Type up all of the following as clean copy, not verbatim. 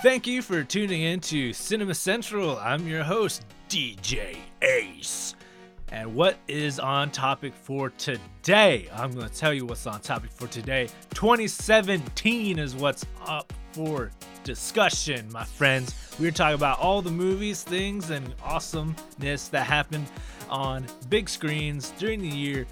Thank you for tuning in to Cinema Central. I'm your host, DJ Ace. And what is on topic for today? I'm going to tell you what's on topic for today. 2017 is what's up for discussion, my friends. We're talking about all the movies, things, and awesomeness that happened on big screens during the year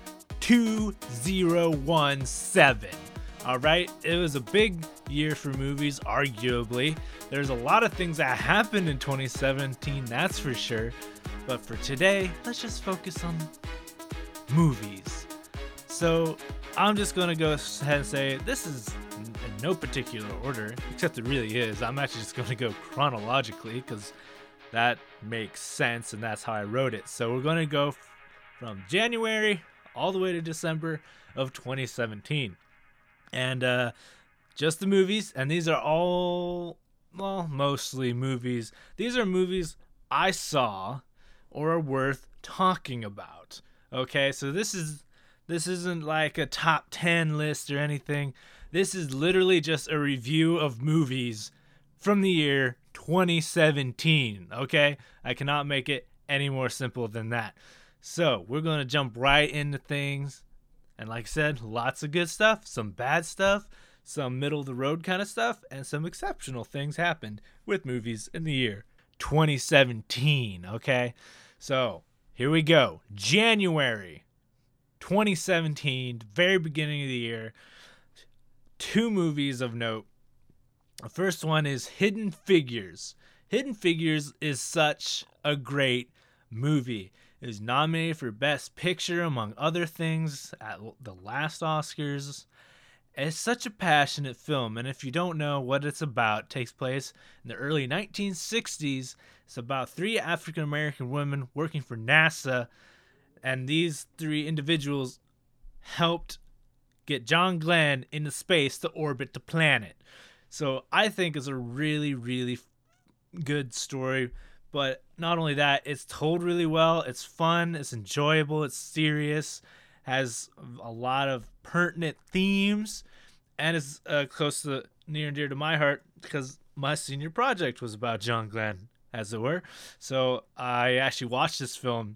2017. Alright, it was a big year for movies, arguably. There's a lot of things that happened in 2017, that's for sure. But for today, let's just focus on movies. So, I'm just going to go ahead and say this is in no particular order, except it really is. I'm actually just going to go chronologically because that makes sense and that's how I wrote it. So, we're going to go from January all the way to December of 2017. And just the movies, and these are all, well, mostly movies. These are movies I saw or are worth talking about. Okay, so this isn't like a top 10 list or anything. This is literally just a review of movies from the year 2017. Okay, I cannot make it any more simple than that. So we're going to jump right into things. And like I said, lots of good stuff, some bad stuff, some middle-of-the-road kind of stuff, and some exceptional things happened with movies in the year 2017, okay? So, here we go. January 2017, very beginning of the year, two movies of note. The first one is Hidden Figures. Hidden Figures is such a great movie. It was nominated for Best Picture, among other things, at the last Oscars. It's such a passionate film, and if you don't know what it's about, it takes place in the early 1960s. It's about three African-American women working for NASA, and these three individuals helped get John Glenn into space to orbit the planet. So I think it's a really, really good story. But not only that, it's told really well, it's fun, it's enjoyable, it's serious, has a lot of pertinent themes, and is close to near and dear to my heart because my senior project was about John Glenn, as it were. So I actually watched this film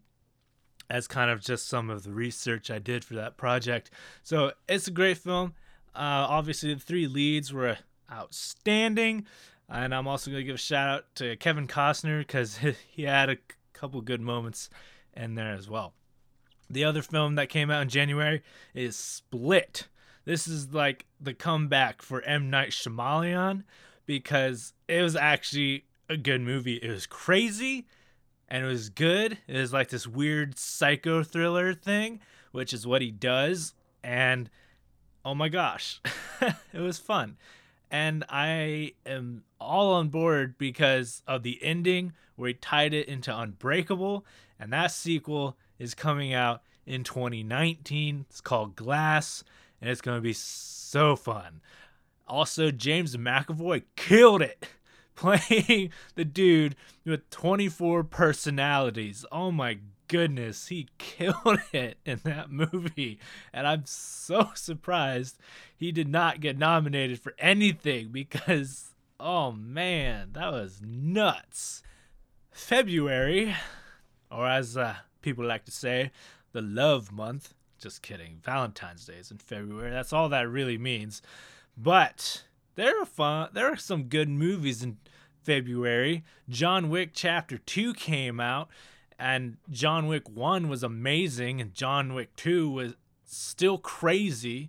as kind of just some of the research I did for that project. So it's a great film. Obviously, the three leads were outstanding. And I'm also going to give a shout out to Kevin Costner because he had a couple good moments in there as well. The other film that came out in January is Split. This is like the comeback for M. Night Shyamalan because it was actually a good movie. It was crazy and it was good. It was like this weird psycho thriller thing, which is what he does. And oh my gosh, it was fun. And I am all on board because of the ending where he tied it into Unbreakable. And that sequel is coming out in 2019. It's called Glass. And it's going to be so fun. Also, James McAvoy killed it playing the dude with 24 personalities. Oh my goodness, he killed it in that movie, and I'm so surprised he did not get nominated for anything because, oh man, that was nuts. February, or as people like to say, the love month. Just kidding, Valentine's Day is in February. That's all that really means. But there are some good movies in February. John Wick Chapter 2 came out. And John Wick 1 was amazing, and John Wick 2 was still crazy.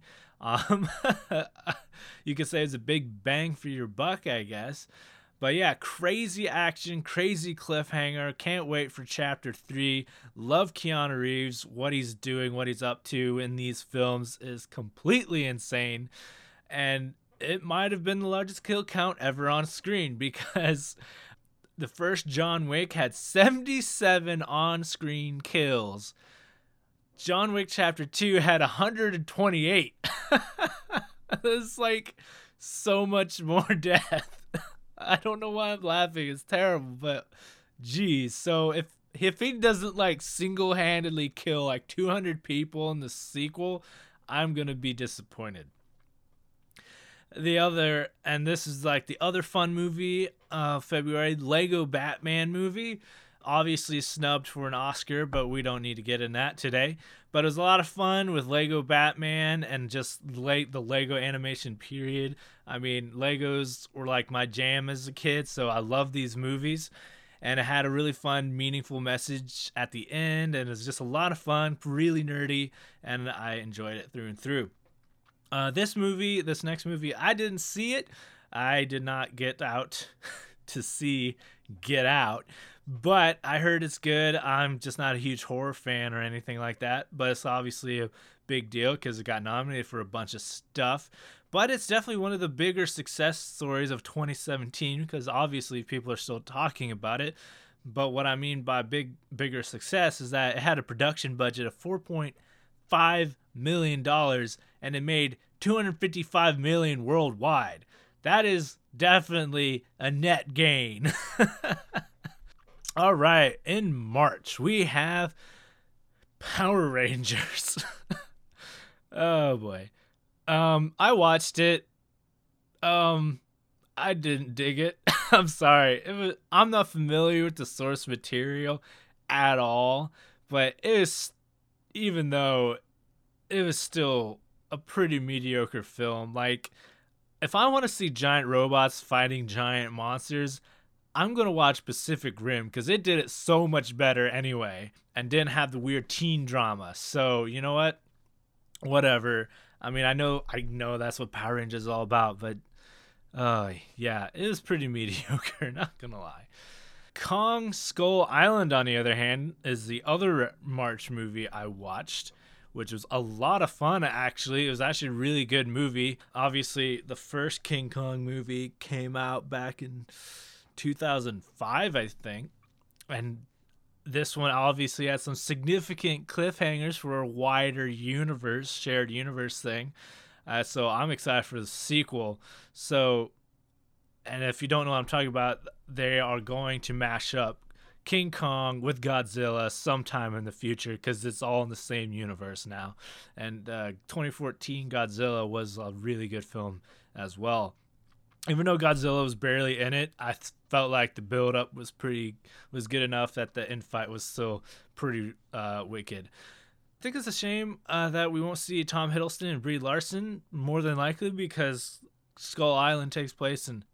You could say it's a big bang for your buck, I guess. But yeah, crazy action, crazy cliffhanger. Can't wait for Chapter 3. Love Keanu Reeves. What he's doing, what he's up to in these films is completely insane. And it might have been the largest kill count ever on screen because the first John Wick had 77 on-screen kills. John Wick Chapter 2 had 128. It's like so much more death. I don't know why I'm laughing. It's terrible, but geez. So if he doesn't like single-handedly kill like 200 people in the sequel, I'm going to be disappointed. And this is like the other fun movie of February, Lego Batman movie. Obviously snubbed for an Oscar, but we don't need to get in that today. But it was a lot of fun with Lego Batman and just the Lego animation period. I mean, Legos were like my jam as a kid, so I love these movies. And it had a really fun, meaningful message at the end, and it was just a lot of fun, really nerdy, and I enjoyed it through and through. This next movie, I didn't see it. I did not get out to see Get Out, but I heard it's good. I'm just not a huge horror fan or anything like that, but it's obviously a big deal because it got nominated for a bunch of stuff. But it's definitely one of the bigger success stories of 2017 because obviously people are still talking about it. But what I mean by bigger success is that it had a production budget of $4.5 million and it made $255 million worldwide. That is definitely a net gain. All right, in March we have Power Rangers. Oh boy. I watched it. I didn't dig it. I'm sorry. I'm not familiar with the source material at all, but even though it was still a pretty mediocre film. Like, if I want to see giant robots fighting giant monsters, I'm going to watch Pacific Rim because it did it so much better anyway and didn't have the weird teen drama. So, you know what? Whatever. I mean, I know that's what Power Rangers is all about, but yeah, it was pretty mediocre, not gonna lie. Kong Skull Island, on the other hand, is the other March movie I watched, which was a lot of fun, actually. It was actually a really good movie. Obviously, the first King Kong movie came out back in 2005, I think, and this one obviously has some significant cliffhangers for a wider universe, shared universe thing. So I'm excited for the sequel. So, and if you don't know what I'm talking about, they are going to mash up King Kong with Godzilla sometime in the future because it's all in the same universe now. And 2014 Godzilla was a really good film as well. Even though Godzilla was barely in it, I felt like the build-up was good enough that the end fight was still pretty wicked. I think it's a shame that we won't see Tom Hiddleston and Brie Larson, more than likely, because Skull Island takes place in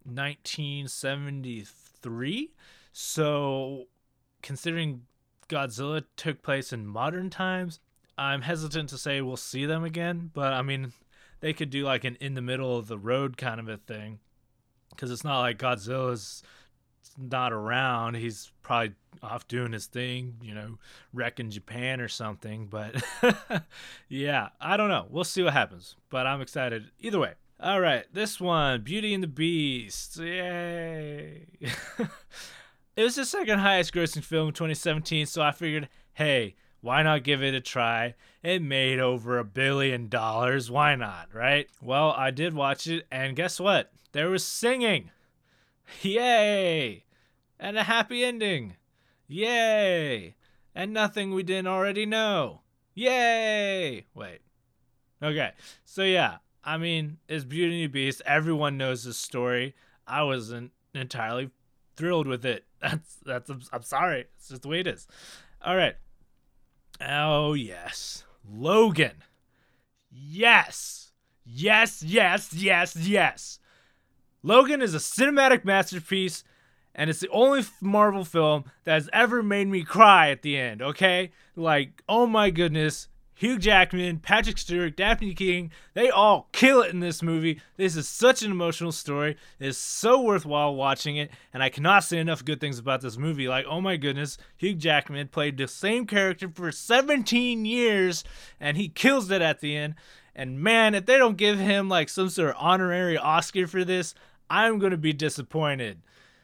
1973. So, considering Godzilla took place in modern times, I'm hesitant to say we'll see them again. But, I mean, they could do like an in-the-middle-of-the-road kind of a thing. Because it's not like Godzilla's not around. He's probably off doing his thing, wrecking Japan or something. But yeah, I don't know. We'll see what happens. But I'm excited either way. All right, this one, Beauty and the Beast. Yay. It was the second highest grossing film in 2017, so I figured, hey, why not give it a try? It made over $1 billion. Why not, right? Well, I did watch it, and guess what? There was singing. Yay! And a happy ending. Yay! And nothing we didn't already know. Yay! Wait. Okay. So yeah, I mean, it's Beauty and the Beast. Everyone knows this story. I wasn't entirely thrilled with it. I'm sorry. It's just the way it is. All right. Oh yes. Logan. Yes. Yes, yes, yes, yes. Logan is a cinematic masterpiece, and it's the only Marvel film that has ever made me cry at the end, okay? Like, oh my goodness, Hugh Jackman, Patrick Stewart, Daphne King, they all kill it in this movie. This is such an emotional story. It is so worthwhile watching it, and I cannot say enough good things about this movie. Like, oh my goodness, Hugh Jackman played the same character for 17 years, and he kills it at the end. And man, if they don't give him like some sort of honorary Oscar for this, I'm going to be disappointed.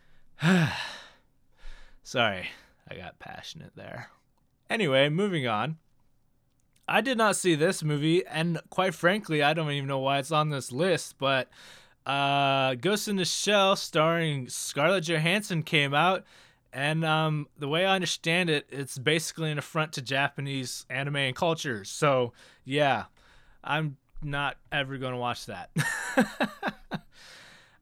Sorry, I got passionate there. Anyway, moving on. I did not see this movie, and quite frankly, I don't even know why it's on this list, but Ghost in the Shell starring Scarlett Johansson came out, and the way I understand it, it's basically an affront to Japanese anime and culture. So, yeah, I'm not ever going to watch that.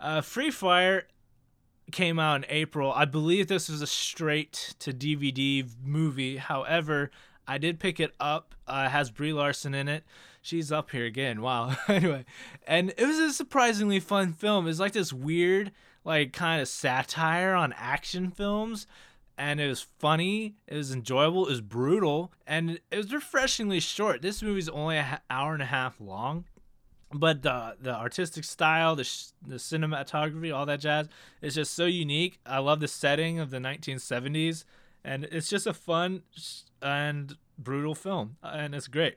Free Fire came out in April. I believe this was a straight to DVD movie. However, I did pick it up. It has Brie Larson in it. She's up here again. Wow. Anyway, and it was a surprisingly fun film. It was like this weird, like kind of satire on action films. And it was funny, it was enjoyable, it was brutal, and it was refreshingly short. This movie's only an hour and a half long, but the artistic style, the cinematography, all that jazz, is just so unique. I love the setting of the 1970s, and it's just a fun and brutal film, and it's great.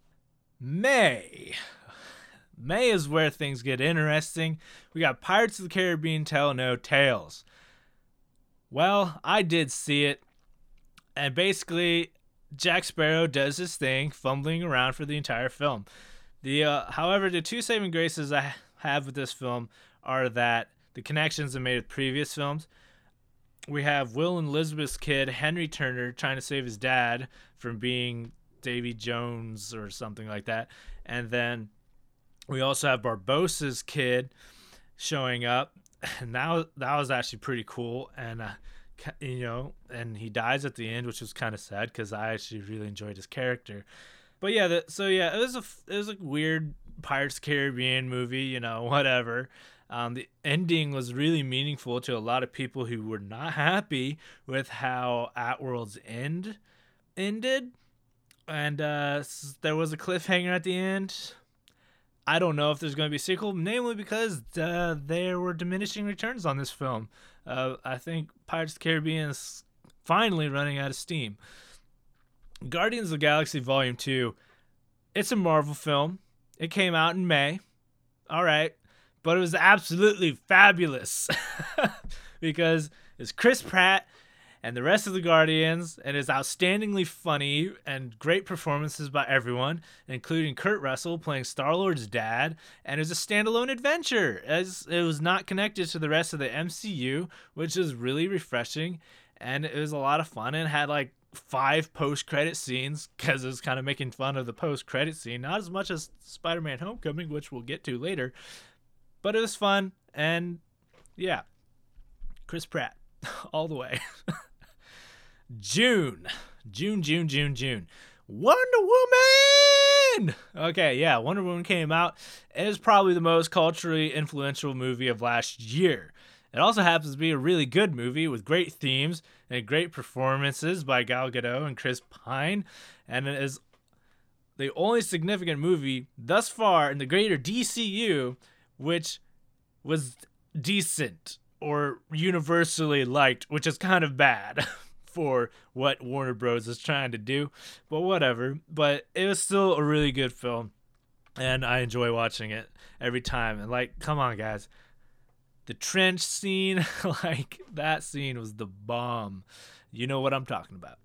May is where things get interesting. We got Pirates of the Caribbean Tell No Tales. Well, I did see it, and basically, Jack Sparrow does his thing, fumbling around for the entire film. However, the two saving graces I have with this film are that the connections are made with previous films. We have Will and Elizabeth's kid, Henry Turner, trying to save his dad from being Davy Jones or something like that, and then we also have Barbossa's kid showing up. And that was actually pretty cool, and and he dies at the end, which was kind of sad because I actually really enjoyed his character. But yeah, it was a weird Pirates of the Caribbean movie, whatever. The ending was really meaningful to a lot of people who were not happy with how At World's End ended, and there was a cliffhanger at the end. I don't know if there's going to be a sequel, namely because there were diminishing returns on this film. I think Pirates of the Caribbean is finally running out of steam. Guardians of the Galaxy Volume 2, it's a Marvel film. It came out in May. All right. But it was absolutely fabulous because it's Chris Pratt and the rest of the Guardians, and it's outstandingly funny and great performances by everyone, including Kurt Russell playing Star-Lord's dad, and it's a standalone adventure as it was not connected to the rest of the MCU, which is really refreshing, and it was a lot of fun and had like 5 post-credit scenes because it was kind of making fun of the post-credit scene, not as much as Spider-Man Homecoming, which we'll get to later, but it was fun, and yeah, Chris Pratt all the way. June. Wonder Woman! Okay, yeah, Wonder Woman came out. It is probably the most culturally influential movie of last year. It also happens to be a really good movie with great themes and great performances by Gal Gadot and Chris Pine, and it is the only significant movie thus far in the greater DCU which was decent or universally liked, which is kind of bad for what Warner Bros. Is trying to do, but whatever. But it was still a really good film, and I enjoy watching it every time. And like, come on, guys. The trench scene, like, that scene was the bomb. You know what I'm talking about.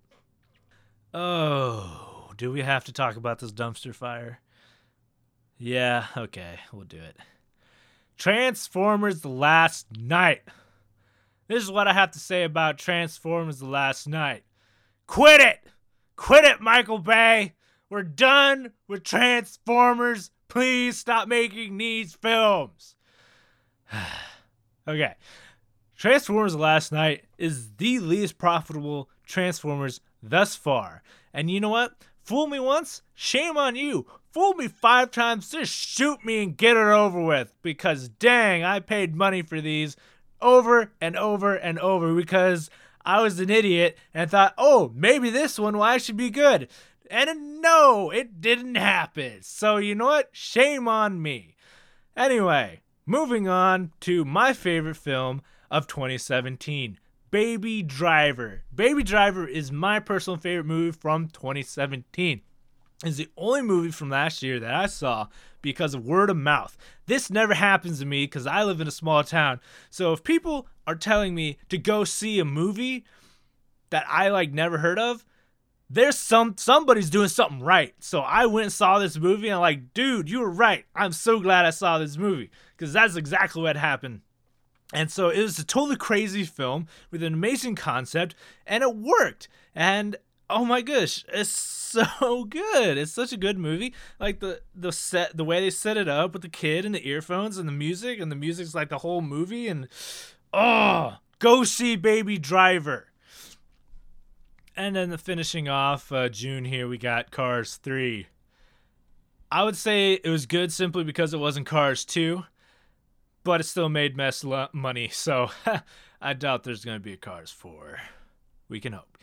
Oh, do we have to talk about this dumpster fire? Yeah, okay, we'll do it. Transformers The Last Knight. This is what I have to say about Transformers The Last Knight. Quit it! Quit it, Michael Bay! We're done with Transformers. Please stop making these films. Okay. Transformers The Last Knight is the least profitable Transformers thus far. And you know what? Fool me once, shame on you. Fool me 5 times, just shoot me and get it over with. Because dang, I paid money for these over and over and over because I was an idiot and thought, oh, maybe this one will actually be good. And no, it didn't happen. So you know what? Shame on me. Anyway, moving on to my favorite film of 2017, Baby Driver. Baby Driver is my personal favorite movie from 2017. It's the only movie from last year that I saw because of word of mouth. This never happens to me because I live in a small town. So if people are telling me to go see a movie that I never heard of, there's somebody's doing something right. So I went and saw this movie and I'm like, dude, you were right. I'm so glad I saw this movie because that's exactly what happened. And so it was a totally crazy film with an amazing concept, and it worked. And Oh my gosh, it's so good. It's such a good movie. Like the way they set it up with the kid and the earphones and the music's like the whole movie. And oh, go see Baby Driver. And then the finishing off June here, we got Cars 3. I would say it was good simply because it wasn't Cars 2, but it still made money. So I doubt there's going to be a Cars 4. We can hope.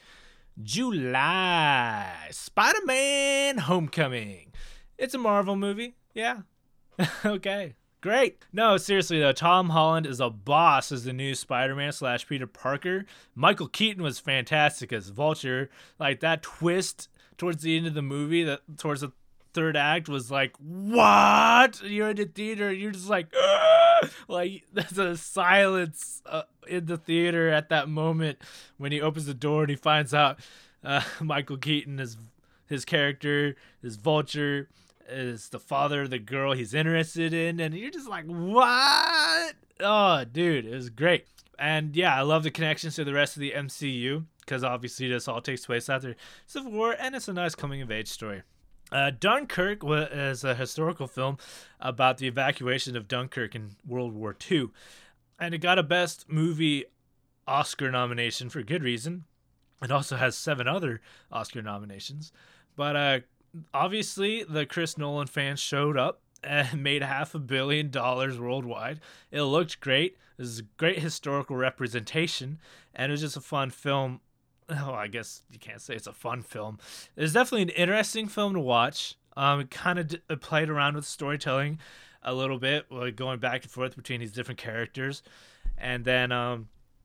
July, Spider-Man Homecoming. It's a Marvel movie. Yeah. Okay. Great. No, seriously though, Tom Holland is a boss as the new Spider-Man / Peter Parker. Michael Keaton was fantastic as Vulture. Like that twist towards the end of the movie, towards the third act was like, what? You're in the theater, you're just like, "Ugh!" Like there's a silence in the theater at that moment when he opens the door and he finds out Michael Keaton is his character is Vulture, is the father of the girl he's interested in, and you're just like, what? Oh, dude, it was great. And yeah, I love the connections to the rest of the MCU because obviously this all takes place after Civil War, and it's a nice coming-of-age story. Dunkirk is a historical film about the evacuation of Dunkirk in World War II, and it got a Best Movie Oscar nomination for good reason. It also has 7 other Oscar nominations, but obviously the Chris Nolan fans showed up and made $500 million worldwide. It looked great. It was a great historical representation, and it was just a fun film. Oh, I guess you can't say it's a fun film. It's definitely an interesting film to watch. It kind of played around with storytelling a little bit, like going back and forth between these different characters. And then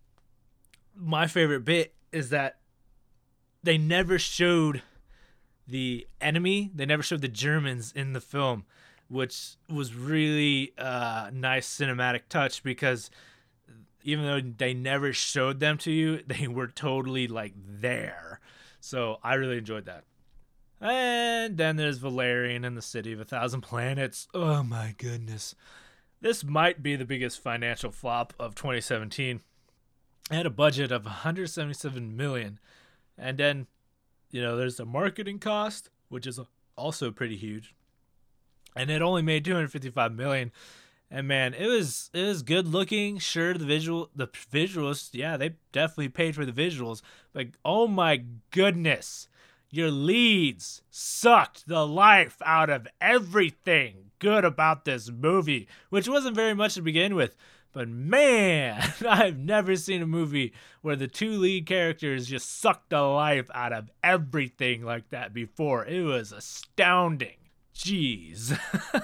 my favorite bit is that they never showed the enemy. They never showed the Germans in the film, which was really a nice cinematic touch because even though they never showed them to you, they were totally like there. So I really enjoyed that. And then there's Valerian and the City of a Thousand Planets. Oh my goodness. This might be the biggest financial flop of 2017. It had a budget of $177 million. And then, there's the marketing cost, which is also pretty huge. And it only made $255 million. And man, it was good looking. Sure, the visuals, yeah, they definitely paid for the visuals. But oh my goodness, your leads sucked the life out of everything good about this movie, which wasn't very much to begin with. But man, I've never seen a movie where the 2 lead characters just sucked the life out of everything like that before. It was astounding. Jeez.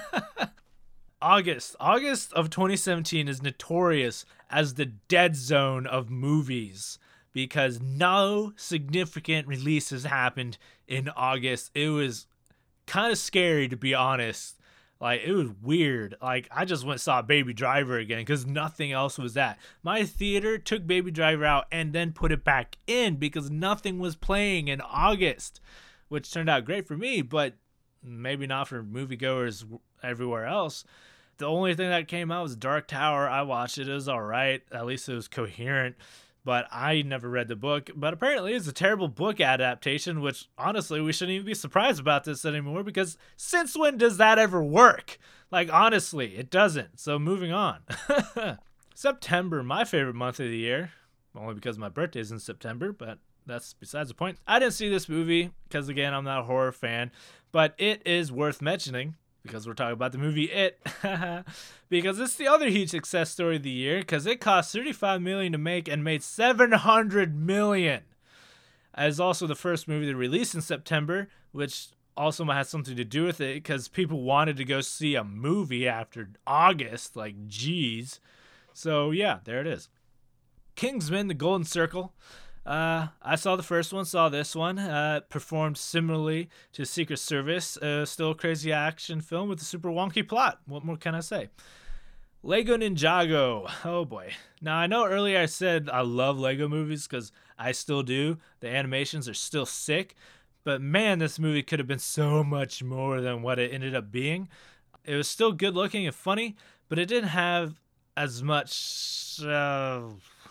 August of 2017 is notorious as the dead zone of movies because no significant releases happened in August. It was kind of scary, to be honest. Like, it was weird. Like, I just went and saw Baby Driver again because nothing else was that. My theater took Baby Driver out and then put it back in because nothing was playing in August, which turned out great for me, but maybe not for moviegoers everywhere else. The only thing that came out was Dark Tower. I watched it. It was all right. At least it was coherent. But I never read the book. But apparently it's a terrible book adaptation, which honestly, we shouldn't even be surprised about this anymore because since when does that ever work? Like, honestly, it doesn't. So moving on. September, my favorite month of the year. Only because my birthday is in September, but that's besides the point. I didn't see this movie because, again, I'm not a horror fan. But it is worth mentioning because we're talking about the movie It, because it's the other huge success story of the year because it cost $35 million to make and made $700 million. It's also the first movie to release in September, which also has something to do with it because people wanted to go see a movie after August, like, geez. So yeah, there it is. Kingsman: The Golden Circle. I saw the first one, saw this one. Performed similarly to Secret Service. Still a crazy action film with a super wonky plot. What more can I say? Lego Ninjago. Oh boy. Now, I know earlier I said I love Lego movies because I still do. The animations are still sick. But man, this movie could have been so much more than what it ended up being. It was still good looking and funny, but it didn't have as much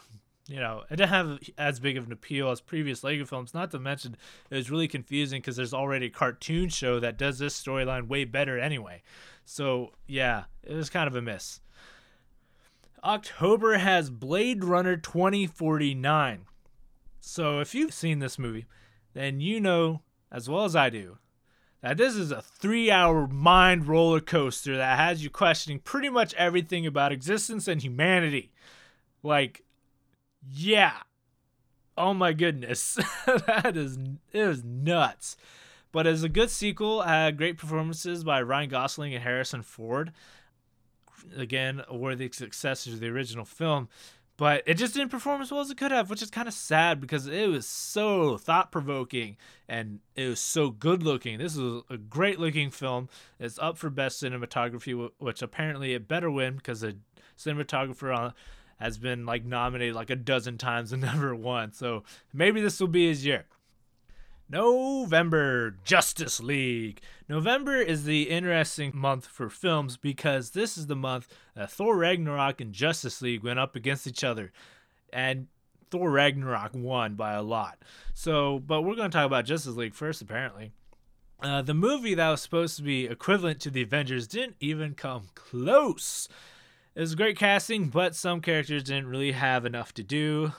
it didn't have as big of an appeal as previous Lego films. Not to mention, it was really confusing because there's already a cartoon show that does this storyline way better anyway. So, yeah, it was kind of a miss. October has Blade Runner 2049. So, if you've seen this movie, then you know, as well as I do, that this is a 3-hour mind roller coaster that has you questioning pretty much everything about existence and humanity. Like, yeah. Oh my goodness. It was nuts. But as a good sequel, had great performances by Ryan Gosling and Harrison Ford. Again, a worthy successor to the original film. But it just didn't perform as well as it could have, which is kind of sad because it was so thought-provoking and it was so good-looking. This is a great-looking film. It's up for Best Cinematography, which apparently it better win because the cinematographer has been nominated a dozen times and never won. So maybe this will be his year. November, Justice League. November is the interesting month for films because this is the month that Thor Ragnarok and Justice League went up against each other. And Thor Ragnarok won by a lot. But we're going to talk about Justice League first, apparently. The movie that was supposed to be equivalent to the Avengers didn't even come close. It was great casting, but some characters didn't really have enough to do.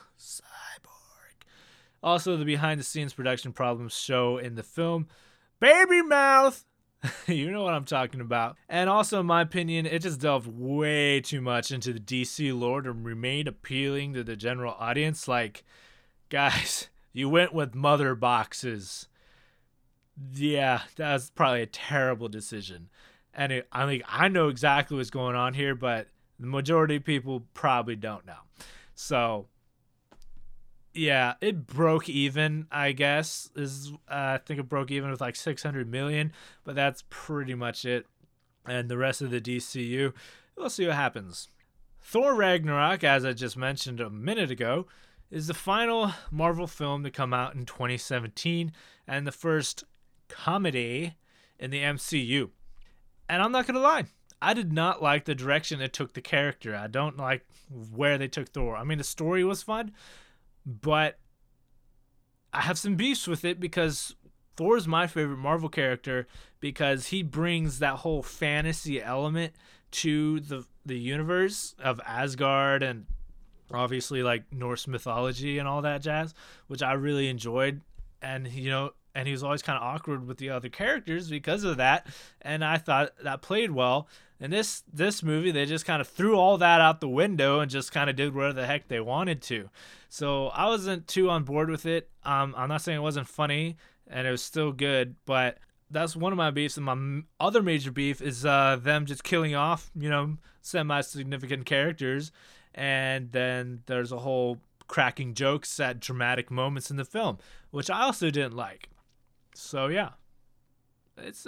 Also, the behind-the-scenes production problems show in the film. Baby mouth! You know what I'm talking about. And also, in my opinion, it just delved way too much into the DC lore to remain appealing to the general audience. Guys, you went with mother boxes. Yeah, that was probably a terrible decision. And I know exactly what's going on here, but the majority of people probably don't know. So, yeah, it broke even, I guess. I think it broke even with $600 million, but that's pretty much it. And the rest of the DCU, we'll see what happens. Thor Ragnarok, as I just mentioned a minute ago, is the final Marvel film to come out in 2017 and the first comedy in the MCU. And I'm not going to lie, I did not like the direction it took the character. I don't like where they took Thor. I mean, the story was fun, but I have some beefs with it because Thor's my favorite Marvel character because he brings that whole fantasy element to the universe of Asgard and obviously Norse mythology and all that jazz, which I really enjoyed. And and he was always kind of awkward with the other characters because of that, and I thought that played well. And this movie, they just kind of threw all that out the window and just kind of did whatever the heck they wanted to. So I wasn't too on board with it. I'm not saying it wasn't funny, and it was still good, but that's one of my beefs. And my other major beef is them just killing off, semi-significant characters, and then there's a whole cracking jokes at dramatic moments in the film, which I also didn't like. So yeah, it's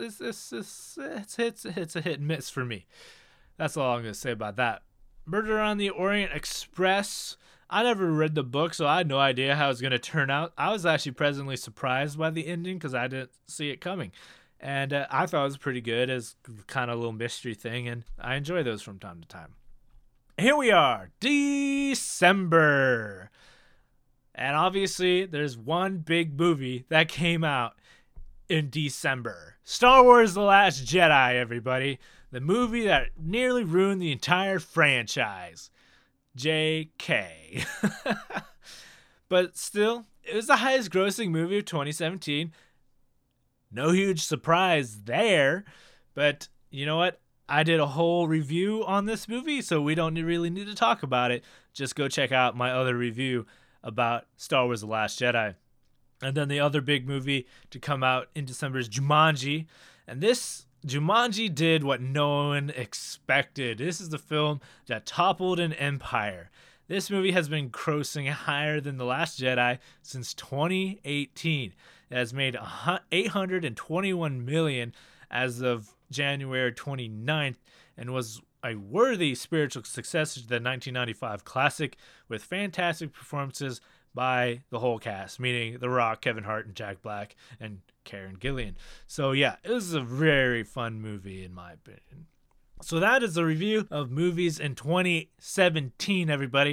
a hit and miss for me. That's all I'm gonna say about that. Murder on the Orient Express. I never read the book, so I had no idea how it was gonna turn out. I was actually pleasantly surprised by the ending because I didn't see it coming, and I thought it was pretty good as kind of a little mystery thing, and I enjoy those from time to time. Here we are, December. And obviously, there's one big movie that came out in December. Star Wars The Last Jedi, everybody. The movie that nearly ruined the entire franchise. JK. But still, it was the highest grossing movie of 2017. No huge surprise there. But you know what? I did a whole review on this movie, so we don't really need to talk about it. Just go check out my other review about Star Wars The Last Jedi. And then the other big movie to come out in December is Jumanji. And this Jumanji did what no one expected. This is the film that toppled an empire. This movie has been grossing higher than The Last Jedi since 2018. It has made $821 million as of January 29th and was a worthy spiritual successor to the 1995 classic with fantastic performances by the whole cast, meaning The Rock, Kevin Hart, and Jack Black, and Karen Gillan. So yeah, it was a very fun movie in my opinion. So that is the review of movies in 2017, everybody.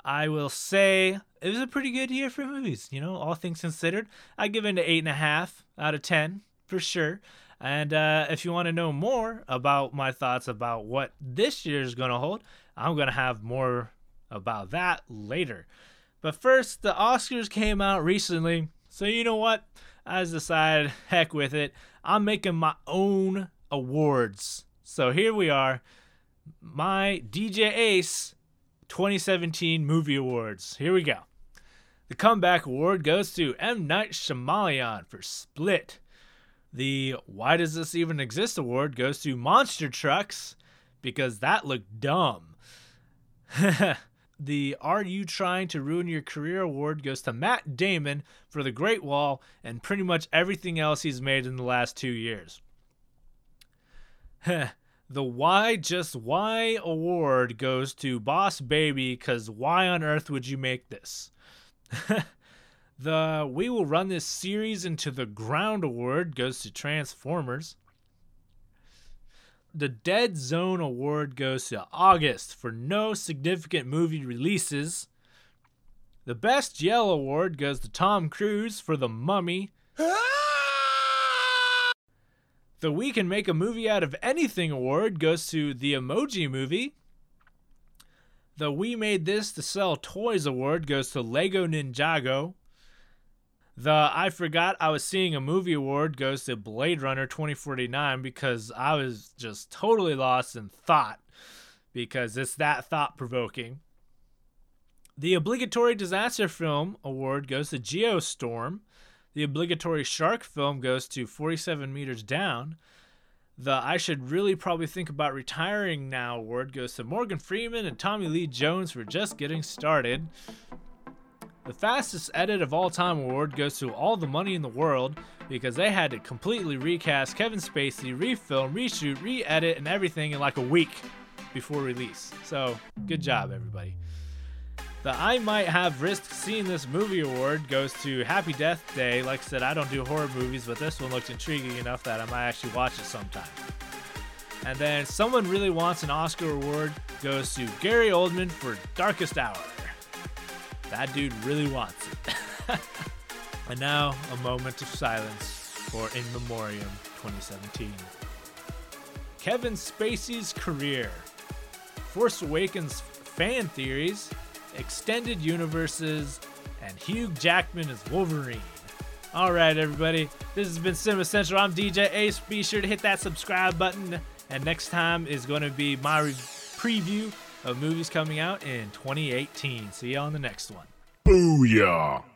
I will say it was a pretty good year for movies, all things considered. I give it an 8.5 out of 10 for sure. And if you want to know more about my thoughts about what this year is going to hold, I'm going to have more about that later. But first, the Oscars came out recently. So you know what? I decided, heck with it. I'm making my own awards. So here we are. My DJ Ace 2017 Movie Awards. Here we go. The Comeback Award goes to M. Night Shyamalan for Split. The Why Does This Even Exist Award goes to Monster Trucks because that looked dumb. The Are You Trying to Ruin Your Career Award goes to Matt Damon for The Great Wall and pretty much everything else he's made in the last 2 years. The Why Just Why Award goes to Boss Baby because why on earth would you make this? The We Will Run This Series Into the Ground Award goes to Transformers. The Dead Zone Award goes to August for no significant movie releases. The Best Yell Award goes to Tom Cruise for The Mummy. The We Can Make a Movie Out of Anything Award goes to The Emoji Movie. The We Made This to Sell Toys Award goes to Lego Ninjago. The I Forgot I Was Seeing a Movie Award goes to Blade Runner 2049 because I was just totally lost in thought because it's that thought-provoking. The Obligatory Disaster Film Award goes to Geostorm. The Obligatory Shark Film goes to 47 Meters Down. The I Should Really Probably Think About Retiring Now Award goes to Morgan Freeman and Tommy Lee Jones for Just Getting Started. The Fastest Edit of All Time Award goes to All the Money in the World because they had to completely recast Kevin Spacey, refilm, reshoot, re-edit, and everything in like a week before release. So, good job, everybody. The I Might Have Risked Seeing This Movie Award goes to Happy Death Day. Like I said, I don't do horror movies, but this one looked intriguing enough that I might actually watch it sometime. And then Someone Really Wants an Oscar Award goes to Gary Oldman for Darkest Hour. That dude really wants it. And now, a moment of silence for In Memoriam 2017. Kevin Spacey's career. Force Awakens fan theories. Extended universes. And Hugh Jackman as Wolverine. Alright, everybody. This has been Cinema Central. I'm DJ Ace. Be sure to hit that subscribe button. And next time is going to be my preview of movies coming out in 2018. See you on the next one. Booyah!